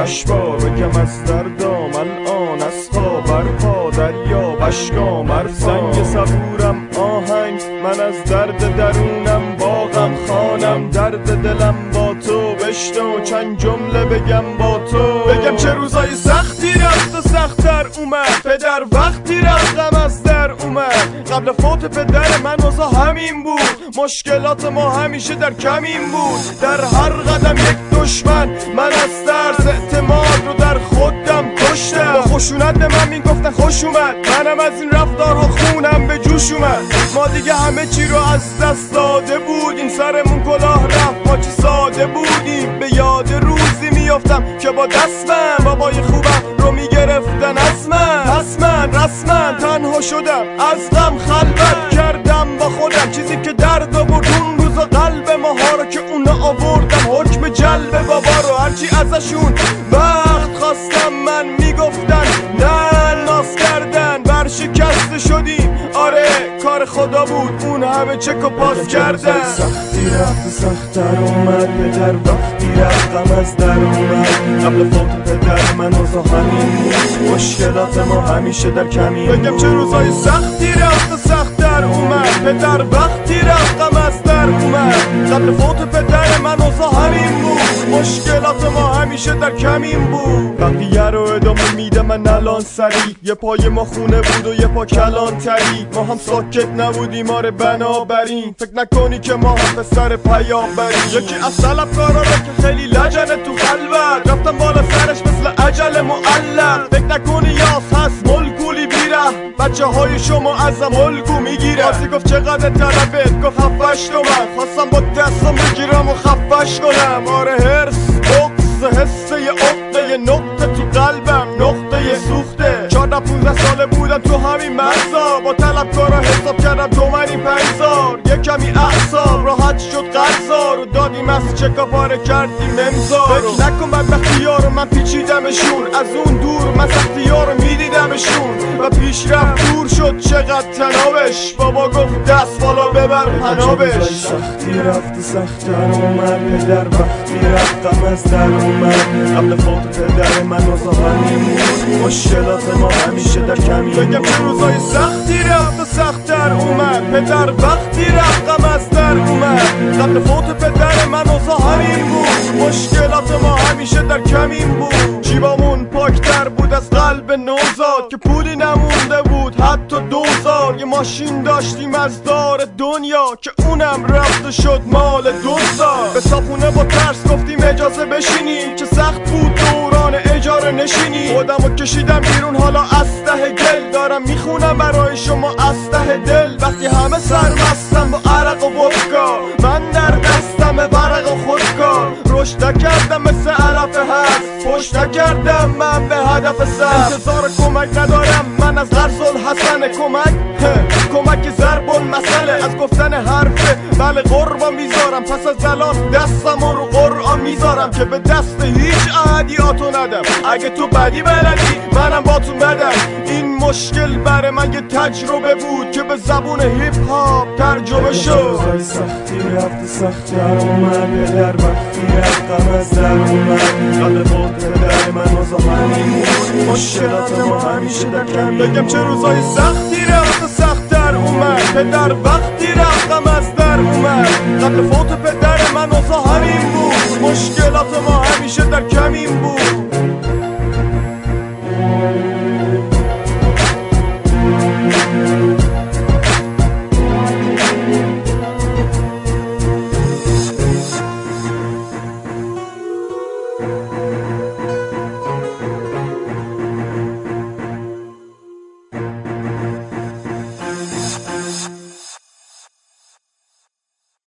آتش با بگم از درد آن از خواب برپا دریا بشکام سنگ صبورم آهنگ من از درد درونم باغم خانم درد دلم با تو بشنو چند جمله بگم با تو بگم چه روزای سختی رفت و سخت‌تر اومد پدر وقتی رفتم از در اومد قبل فوت پدر من اوضاع همین بود مشکلات ما همیشه در کمین بود در هر قدم یک دشمن من از ترس اعتماد رو در خودم کشتم با خشونت به من میگفتن خوش اومد منم از این رفتارها خونم به جوش اومد ما دیگه همه چی رو از دست داده بودیم سرمون کلاه رفت ما چی ساده بودیم به یاد روزی میافتم که با دستم بابای خوبم رو میگرفتن از من پس من رسما تنها شدم از غم خلوت کردم با خودم چیزی که درد آورد اون روزا قلب ماها رو که اونا آوردن حکم جلب بابا رو هرچی ازشون وقت خواستم من میگفتن نه ناز کردن برشکسته شدیم آره کار خدا بود اون همه چک و پاس کردن سختی رفت سخت‌تر اومد پدر وقتی رفتم از در اومد قبل فوت پدر من اوضاع همین بود مشکلات ما همیشه در کمین بگم چه روزای سختی رفت و سخت‌تر اومد پدر وقتی رفتم از در اومد قبل فوت پدر من اوضاع همین بود مشکلات ما همیشه در کمین بود بقیه رو ادامه میده من الان سریع یه پای ما خونه بود و یه پا کلان تری ما هم ساکت نبودیم آره بنابراین فکر نکنی که ما هم پسر پیامبریم یکی از طلبکارا که خیلی لجنه تو خلوت رفتم بالا سرش مثل عجل معلق فکر نکنی یاس هست ملکولی بیره بچه های شما ازم الگو میگیره آسی گفت چقدر طلبت گفت 7-8 تومن خواستم با دستم بگیرم و خفش کنم آره هرس بغض حسه یه عقده نقطه تو قلبم نقطه سوخته 14-15 ساله بودم تو همین مرزا با طلبکارا حساب کردم تومنی 5000 یه کمی اعصاب راحت شد قرضا رو دادیم از چکا پاره کردیم امضا فکر نکن بدبختی ها رو من پیچیدمشون از اون دور من سختی ها رو میدیدمشون و پیشرفت دور شد چقدر تنابش بابا گفت دست بالا ببر پنابش سختی رفت سخت‌تر اومد پدر وقتی رفتم از در اومد قبل فوت پدر من اوضاع همین بود مشکلات ما همیشه در کمین بگم چه روزای سختی رفت و سخت‌تر اومد پدر وقتی رفتم از در اومد قبل فوت پدر من اوضاع همین بود مشکلات ما همیشه در کمین بود جیبامون پاکتر بود از قلب نوزاد که پولی نمونده بود حتی 2000 یه ماشین داشتیم از دار دنیا که اونم رفته شد مال دوستا به صاحبونه با ترس گفتیم اجازه بشینیم که سخت بود دوران اجاره نشینی خودمو کشیدم بیرون حالا از ته گل دارم میخونم برای شما از ته دل وقتی همه سرمستم با عرق و ودکا من در دستم ورق و خودکار رشد نکردم مثل علف هست پشت نکردم من به هدف سر انتظار کمک ندارم من از قرض الحسن کمک ضرب المثل از گفتن حرفه بله قربان میذارم پس از الان دستم رو قرآن میذارم که به دست هیچ عادیاتو ندم اگه تو بدی بلدی منم باتون بدم این مشکل برای من یه تجربه بود که به زبون هیپ هاپ ترجمه شد سختی رفت سخت‌تر اومد پدر وقتی رفتم از در اومد قبل فوت پدر من اوضاع همین بود مشکلات ما همیشه در کمین بگم چه روزای سختی رفت و سخت‌تر اومد پدر وقتی رفتم از در اومد قبل فوت پدر من اوضاع همین بود مشکلات ما همیشه در کمین بود